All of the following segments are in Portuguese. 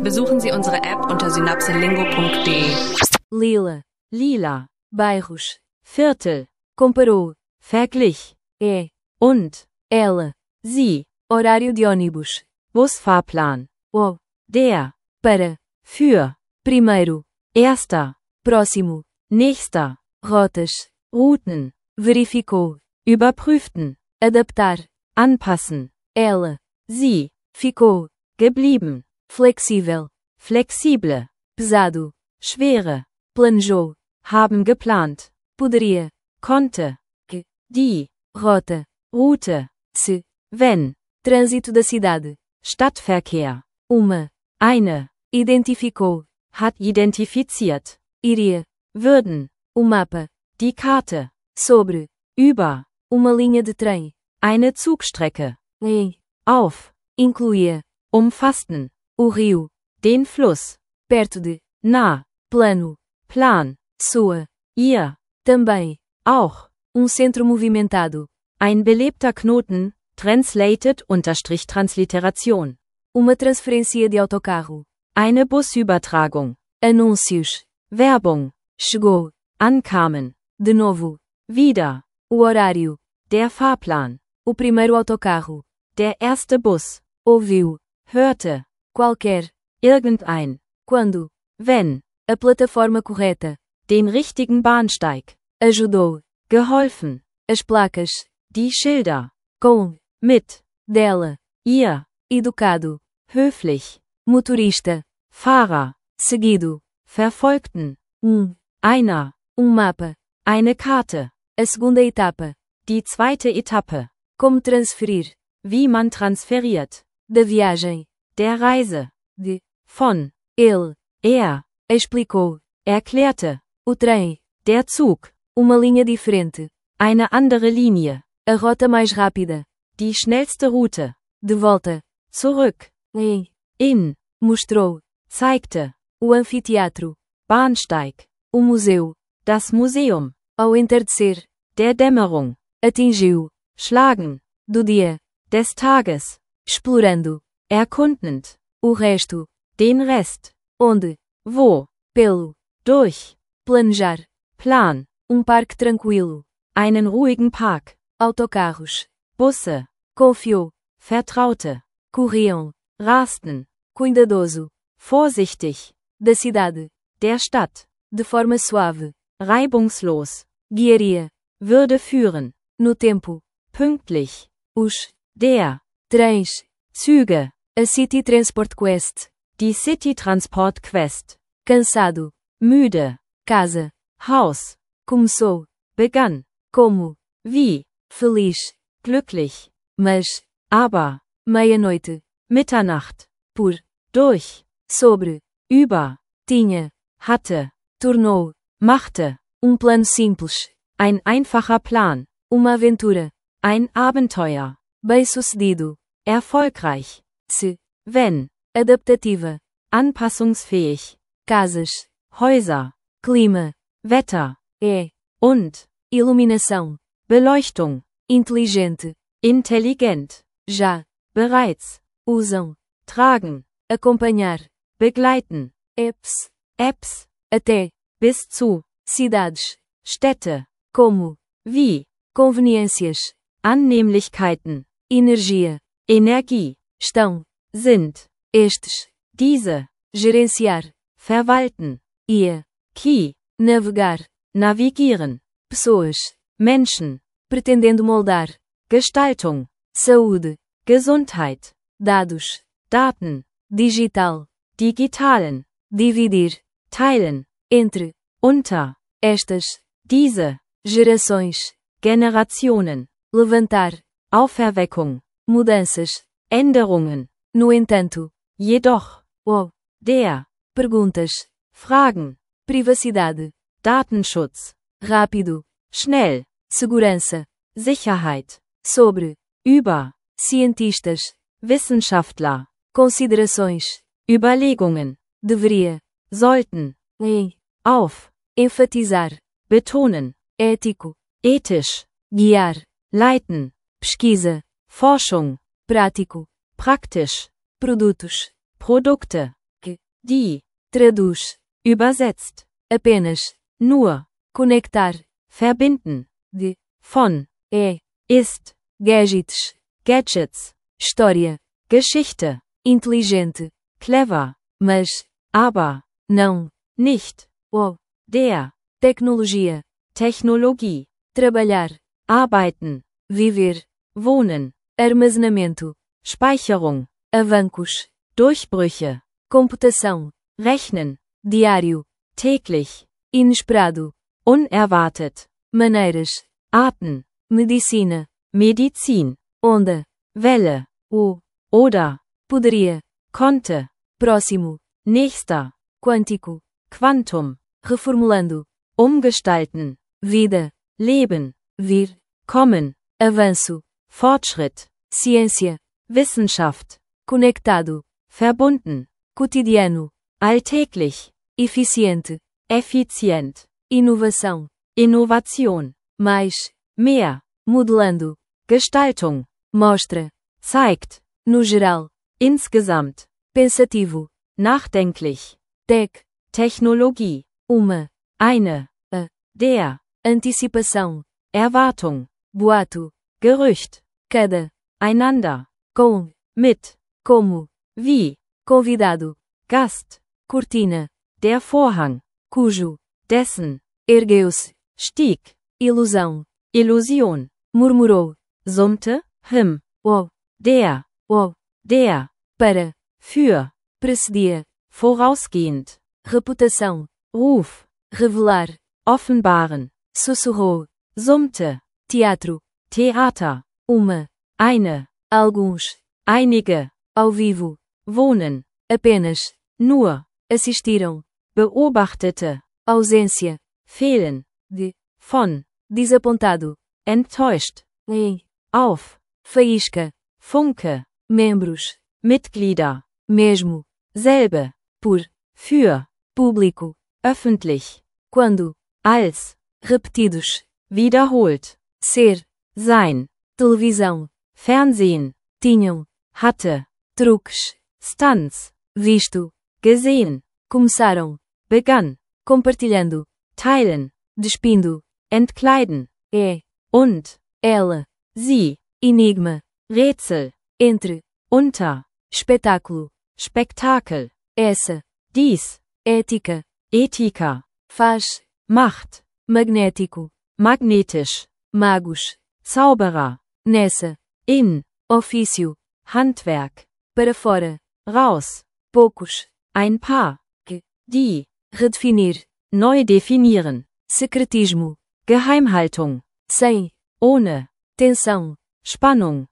Besuchen Sie unsere App unter synapselingo.de. Lila, lila, bairros, Viertel, comparou, verglich, und, ela, sie, horário de ônibus, Busfahrplan, o, der, para, für, primeiro, erster, próximo, nächster, rotas, Routen, verificou, überprüften, adaptar, anpassen, ela, sie, ficou, geblieben, flexível, flexible, pesado, schwere, planejou, haben geplant, poderia, konnte, die, rota, Route, se, wenn, trânsito da cidade, Stadtverkehr, uma, eine, identificou, hat identifiziert, iria, würden, o mapa, die Karte, sobre, über, uma linha de trem, eine Zugstrecke, em, auf, incluía, umfassten, o rio, den Fluss, perto de, nah, plano, Plan, sua, ihr, também, auch, centro movimentado, ein belebter Knoten, translated_Transliteration, uma transferência de autocarro, eine Busübertragung, anúncios, Werbung, chegou, ankamen, de novo, wieder, o horário, der Fahrplan, o primeiro autocarro, der erste Bus, ouviu, hörte, qualquer, irgendein, quando, wenn, a plataforma correta, den richtigen Bahnsteig, ajudou, geholfen, as placas, die Schilder, com, mit, dela, ihr, educado, höflich, motorista, Fahrer, seguido, verfolgten, einer, mapa, eine Karte, a segunda etapa, die zweite Etappe, como transferir, wie man transferiert, da viagem, der Reise, de, von, ele, explicou, erklärte, o trem, der Zug, uma linha diferente, eine andere Linie, a rota mais rápida, die schnellste Route, de volta, zurück, in, mostrou, zeigte, o anfiteatro, Bahnsteig, o museu, das Museum, ao entardecer, der Dämmerung, atingiu, schlagen, do dia, des Tages, explorando, erkundend, o resto, den Rest, onde, wo, pelo, durch, planejar, Plan, parque tranquilo, einen ruhigen Park, autocarros, Busse, confiou, vertraute, corriam, rasten, cuidadoso, vorsichtig, da cidade, der Stadt, de forma suave, reibungslos, guiaria, würde führen, no tempo, pünktlich, os, der, trens, Züge, a City Transport Quest, die City Transport Quest, cansado, müde, casa, Haus, começou, begann, como, wie, feliz, glücklich, mas, aber, meia-noite, Mitternacht, por, durch, sobre, über, tinha, hatte, tornou, machte, plano simples, ein einfacher Plan, uma aventura, ein Abenteuer, bem-sucedido, erfolgreich, se, wenn, adaptativa, anpassungsfähig, casas, Häuser, clima, Wetter, und, iluminação, Beleuchtung, inteligente, intelligent, já, bereits, usam, tragen, acompanhar, begleiten, apps, até, bis zu, cidades, Städte, como, wie, conveniências, Annehmlichkeiten, energia, Energie, estão, sind, estes, diese, gerenciar, verwalten, ia, Key, navegar, navigieren, pessoas, Menschen, pretendendo moldar, Gestaltung, saúde, Gesundheit, dados, Daten, digital, digitalen, dividir, teilen, entre, unter, estas, diese, gerações, Generationen, levantar, Auferweckung, mudanças, Änderungen, no entanto, jedoch, der, perguntas, Fragen, privacidade, Datenschutz, rápido, schnell, segurança, Sicherheit, sobre, über, cientistas, Wissenschaftler, considerações, Überlegungen, deveria, sollten, auf, enfatizar, betonen, ético, ethisch, guiar, leiten, pesquisa, Forschung, prático, praktisch, produtos, Produkte, die, traduz, übersetzt, apenas, nur, conectar, verbinden, de, von, ist, gadgets, Gadgets, história, Geschichte, inteligente, clever, mas, aber, não, nicht, o, der, tecnologia, Technologie, trabalhar, arbeiten, viver, wohnen, armazenamento, Speicherung, avancos, Durchbrüche, computação, rechnen, diário, täglich, inesperado, unerwartet, maneiras, Arten, medicina, Medizin, onda, Welle, oder, poderia, konnte, próximo, nächster, quântico, Quantum, reformulando, umgestalten, vida, Leben, vir, kommen, avanço, Fortschritt, ciência, Wissenschaft, conectado, verbunden, cotidiano, alltäglich, eficiente, effizient, inovação, Innovation, mais, mehr, modelando, Gestaltung, mostra, zeigt, no geral, insgesamt, pensativo, nachdenklich, tech, Technologie, uma, eine, der, antecipação, Erwartung, boato, Gerücht, cada, einander, com, mit, como, wie, convidado, Gast, cortina, der Vorhang, cujo, dessen, ergueu-se, stieg, ilusão, Illusion, murmurou, summte, o, der, para, für, precedia, vorausgehend, reputação, Ruf, revelar, offenbaren, sussurrou, summte, teatro, Theater, uma, eine, alguns, einige, ao vivo, wohnen, apenas, nur, assistiram, beobachtete, ausência, fehlen, de, von, desapontado, enttäuscht, em, auf, faísca, Funke, membros, Mitglieder, mesmo, selbe, por, für, público, öffentlich, quando, als, repetidos, wiederholt, ser, sein, televisão, Fernsehen, tinham, hatte, truques, Stunts, visto, gesehen, começaram, begann, compartilhando, teilen, despindo, entkleiden, und, ela, sie, enigma, Rätsel, entre, unter, espetáculo, Spektakel, essa, dies, ética, Ethiker, faz, Macht, magnético, magnetisch, magos, Zauberer, nessa, in, ofício, Handwerk, para fora, raus, poucos, ein paar, que, die, redefinir, neu definieren, secretismo, Geheimhaltung, sem, ohne, tensão, Spannung,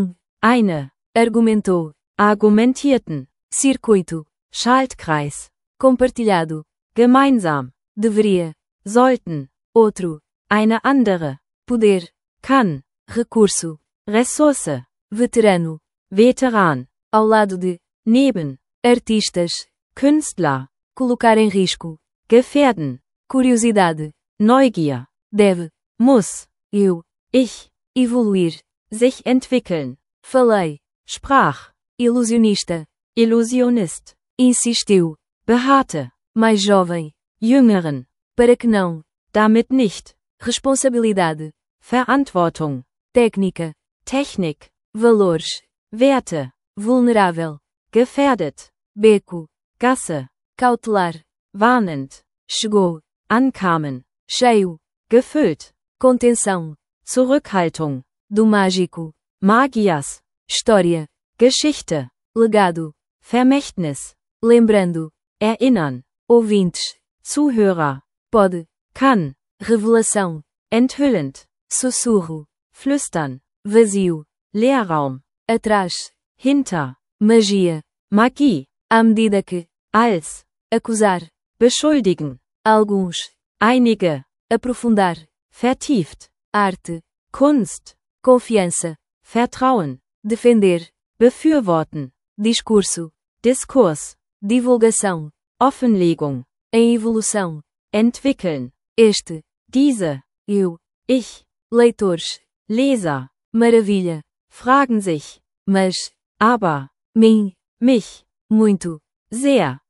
eine, argumentou, argumentierten, circuito, Schaltkreis, compartilhado, gemeinsam, deveria, sollten, outro, eine andere, poder, kann, recurso, Ressource, veterano, Veteran, ao lado de, neben, artistas, Künstler, colocar em risco, gefährden, curiosidade, Neugier, deve, muss, eu, ich, evoluir, sich entwickeln, falei, sprach, ilusionista, Illusionist, insistiu, beharrte, mais jovem, Jüngeren, para que não, damit nicht, responsabilidade, Verantwortung, técnica, Technik, valores, Werte, vulnerável, gefährdet, beco, Gasse, cautelar, warnend, chegou, ankamen, cheio, gefüllt, contenção, Zurückhaltung, do mágico, Magias, história, Geschichte, legado, Vermächtnis, lembrando, erinnern, ouvintes, Zuhörer, pode, kann, revelação, enthüllend, sussurro, flüstern, vazio, Leerraum, atrás, hinter, magia, Magie, à medida que, als, acusar, beschuldigen, alguns, einige, aprofundar, vertieft, arte, Kunst, confiança, Vertrauen, defender, befürworten, discurso, Diskurs, divulgação, Offenlegung, em evolução, entwickeln, este, diese, eu, ich, leitores, Leser, maravilha, fragen sich, mas, aber, mim, mich, muito, sehr,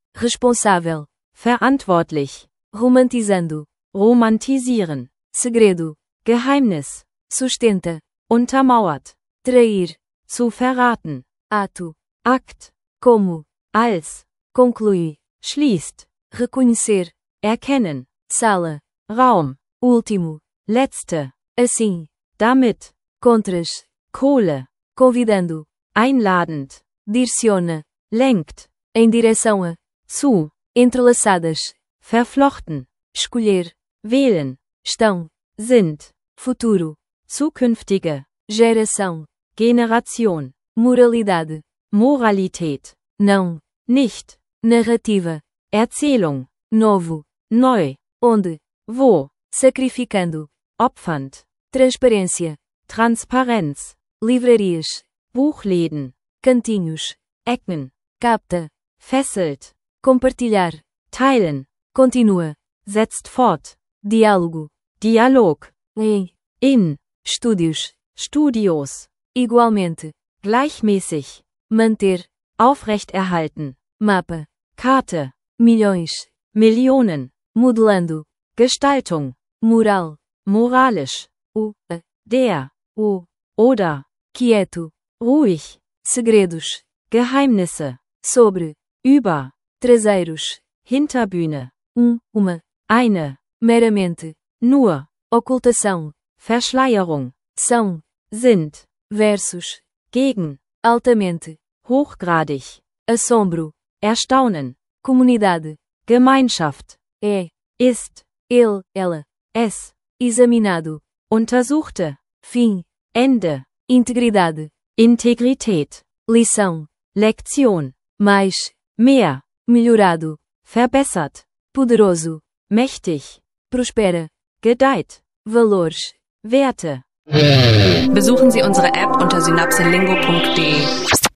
responsável, verantwortlich, romantizando, romantisieren, segredo, Geheimnis, sustenta, untermauert, trair, zu verraten, ato, Akt, como, als, conclui, schließt, reconhecer, erkennen, sala, Raum, último, letzte, assim, damit, contras, Kohle, convidando, einladend, direciona, lenkt, em direção a, zu, entrelaçadas, verflochten, escolher, wählen, estão, sind, futuro, zukünftige, geração, Generation, moralidade, Moralität, não, nicht, narrativa, Erzählung, novo, neu, onde, wo, sacrificando, opfernd, transparência, Transparenz, livrarias, Buchläden, cantinhos, Ecken, capta, fesselt, compartilhar, teilen, continua, setzt fort, diálogo, Dialog, em, in, estúdios, Studios, igualmente, gleichmäßig, manter, aufrechterhalten, mapa, Karte, milhões, Millionen, modelando, Gestaltung, moral, moralisch, o, a, der, o, oder, quieto, ruhig, segredos, Geheimnisse, sobre, über, traseiros, Hinterbühne, uma, eine, meramente, nur, ocultação, Verschleierung, são, sind, versus, gegen, altamente, hochgradig, assombro, erstaunen, comunidade, Gemeinschaft, é, ist, ele, ela, es, examinado, untersuchte, fim, Ende, integridade, Integrität, lição, Lektion, mais, mehr, melhorado, verbessert, poderoso, mächtig, prospera, gedeiht, valores. Werte. Besuchen Sie unsere App unter synapselingo.de.